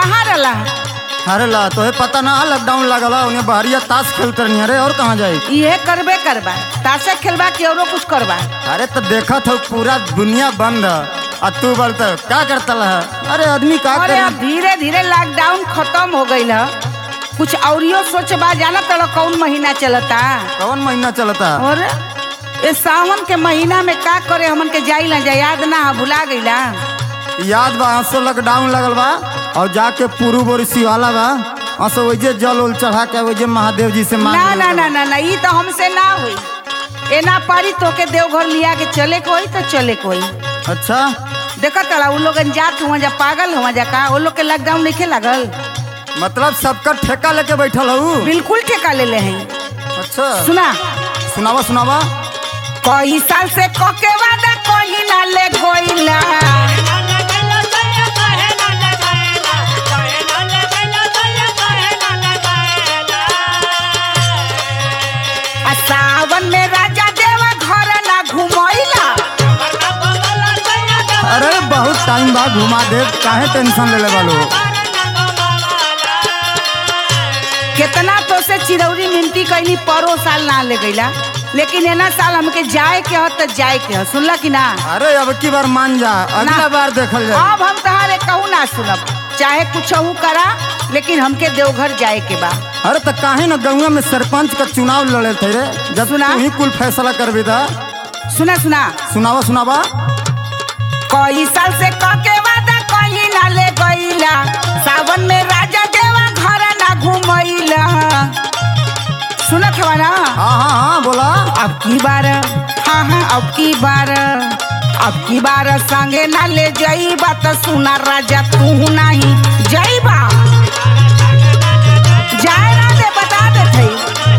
कहाँ रहला? अरे ला तोहे पता ना लॉकडाउन लगला उन्हें बहरिया ताश खेलते नहीं। अरे और कहाँ जाए? ये करबे करबा, ताशे खेलबा कि औरो कुछ करबा? अरे तो देखा था पूरा दुनिया बंद है और तू बोलते क्या करता है? अरे आदमी का अरे अब धीरे धीरे लॉकडाउन खत्म हो गई है, कुछ औरियो सोचबा। जाना तड़ा कौन महीना चलता? कौन महीना चलता? और ये सावन के महीना में का करे हमन के जाई ना जा, याद ना है, भुला गईला। याद बा हंसो लॉकडाउन लगल बा और जाके पूर्व और शिवाला बा हंसो वही जल उल चढ़ा के वही महादेव जी से ना ना ना ना ना ये तो हमसे ना हुई। ए ना पारी तो के देवघर लिया के चले कोई तो चले कोई। अच्छा देखा तड़ा वो लोग जात हुआ जा, पागल हुआ जा का? वो लोग के लॉकडाउन नहीं लागल? मतलब सबका ठेका लेके बैठल हूँ? बिल्कुल ठेका ले हैं। अच्छा सुना सुनावा सुनावा। कई साल से कोके वादा कोई ना ले गोइला, सावन में राजा देवा घर ना घुमैला। अरे बहुत टाइम बाद घुमा दे, काहे टेंशन ले ले वालो? कितना तो से चिरौरी मिनती कैली, परो साल ना ले गईला, लेकिन एना साल हमके जाए के हो तो जाए के हो। सुनला कि ना? अरे अब की बार मान जा, अगला बार देखल जाए। अब हम तहारे कहूँ ना सुनब, चाहे कुछ करा, लेकिन हमके देवघर जाए के बा। अरे तो काहे ना गौवा में सरपंच का चुनाव लड़े थे रे, जब सुना? तू ही कुल फैसला करबी था। सुना सुना सुनावा सुनावा। कई साल से कके वादा कहीं ना ले गईला, सावन में राजा देवा घर ना घुमैला। सुनत हवा ना? हाँ हाँ हाँ बोला। अब की बार, हाँ हाँ अब की बार संगे ना ले जाइबा तो सुना राजा तू नहीं जाइबा। जाए ना दे, बता दे थे।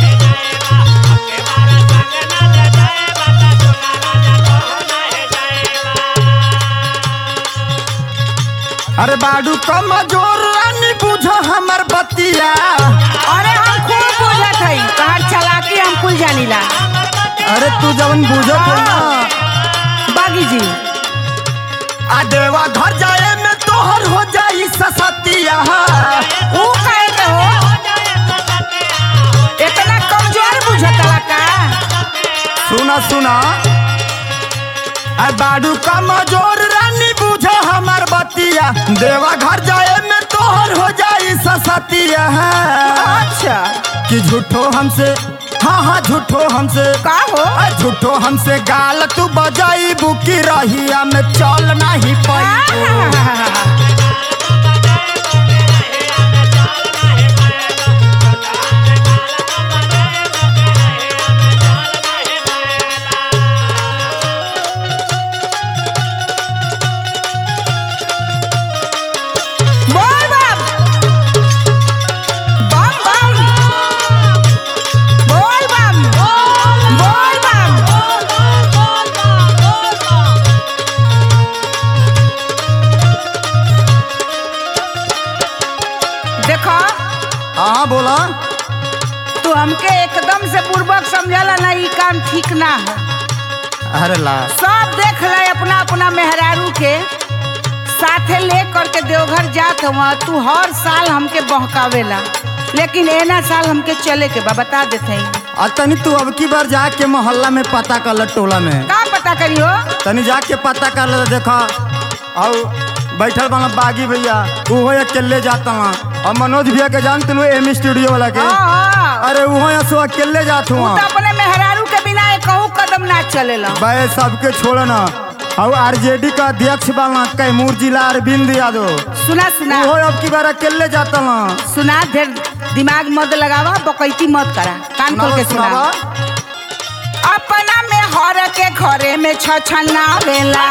अरे बाडू कमजोर रानी बुझो हमर बतिया। अरे हम खूब बुझत हई, तोहार चालाकी हम कुल जानीला। अरे तू जवन बुझत है ना बागी जी, आ देवा घर जाए में तोहर हो जाई ससतिया। वो कहे के हो इतना कमजोर बुझतला का? सुना सुना। आ बाडू कमजोर रानी बुझो हमर बतिया, देवा घर जाए में तोहर हो जाई ससतिया। अच्छा कि झूठो हमसे, हाँ हाँ झूठो हमसे का हो? झूठो हमसे गाल तू बजाई बुकी रहिया में चल नहीं पाई। हाँ बोला। तू हमके एकदम से पूर्वक समझला ना, ये काम ठीक ना है। अरे ला सब देख ले अपना अपना मेहरारू के साथे ले करके देवघर जात हुआ। तू हर साल हमके बहकावेला, लेकिन एना साल हमके चले के बा, बता देते हैं। तनी तू अब की बार जाके मोहल्ला में पता कर ल, टोला में का पता करियो? तनी जाके पता कर ले, देखा और बैठल बना बागी भैया वो अकेले जाता वहाँ, और मनोज भैया के जानते लो एम स्टूडियो वाला के। अरे वो सो अकेले जात हुआ, तो अपने मेहरारू के बिना एक कदम ना चलेला। भाई सबके छोड़ो ना। और आरजेडी का अध्यक्ष बना कैमूर जिला अरविंद यादव। सुना सुना वो अब की बार अकेले जाता वहाँ। सुना, ढेर दिमाग मत लगावा, बकैती मत करा, कान खोल के सुना। अपना में हर के घरे में छछना वेला,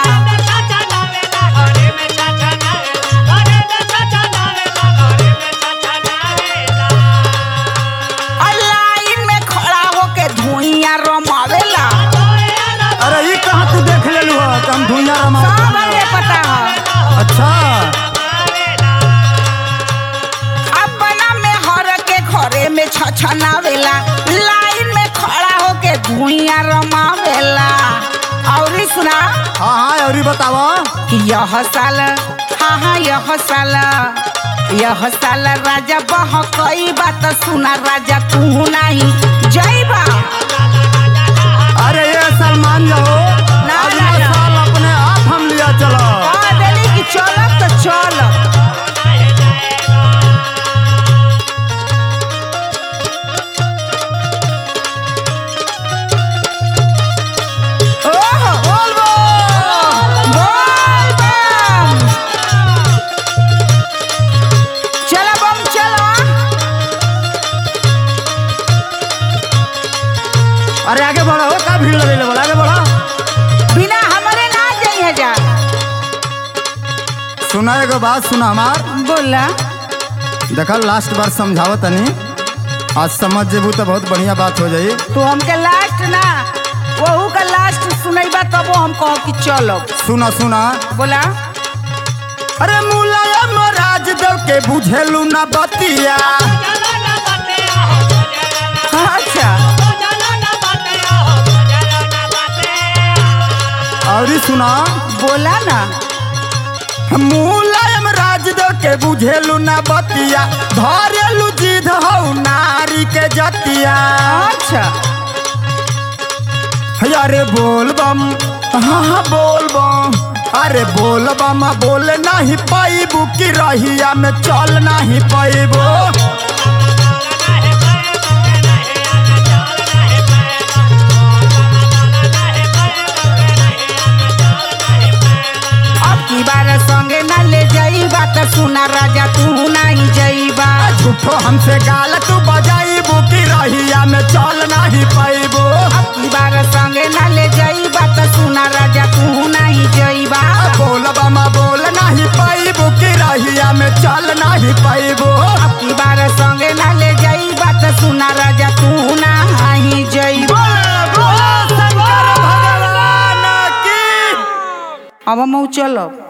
लाइन में खड़ा होके धुइयां रमावेला। अरे ये कहाँ तू देख ले लू हम धुइयां रमा? सब हमके पता है। अच्छा अपना में हर के घरे में छछना वेला, लाइन में खड़ा होके धुइयां रमावेला। और सुना, हाँ हाँ और बतावा कि यह साल, हाँ हाँ यह साल यह साल राजा बहकई बात सुना राजा तू नहीं जइबा। अरे ये सलमान जाओ ना, अगला ना। साल अपने आप हम लिया चलो। कह देली कि चलब तो चलब। ओहो, बोल बो। बोल बम। चला बम चला। अरे आगे बढ़ो का भीड़ लगे बोला आगे बढ़ो। बिना हमारे ना जाइए जा। सुना एगो बात सुना हमार बोला देखा लास्ट बार समझाओ तनी आज समझ जेबू तो बहुत बढ़िया बात हो जाई। तू हमके लास्ट ना वहू का लास्ट सुनैबा तब हम कह कि चलब। सुना सुना बोला अरे मुलायम राजदेव के बुझेलू ना बतिया। अच्छा और सुना बोला ना मुलायम राजदेव के बुझेलू ना बतिया धरेलू जिद हौ नारी के जतिया। अच्छा अरे बोल बम हाँ बोल बम अरे बोल बम बोल नहीं पाइबू की रहिया में चल नहीं पाइबू। अब की बार संगे न ले जाइबा त सुना राजा तू नहीं जइबा। झूठो हमसे गाल तू बजाइबू की रहिया में चल नहीं पाइबू। अब की बार संगे न ले जाइबा त सुना राजा तू नहीं जइबा। बोल बम बोल नहीं पाइबू की रहिया में चल नहीं पाइबू। अब की बार संगे न ले जाइबा त सुना राजा तू नहीं जइबा। शंकर भगवान की अब हम चलब।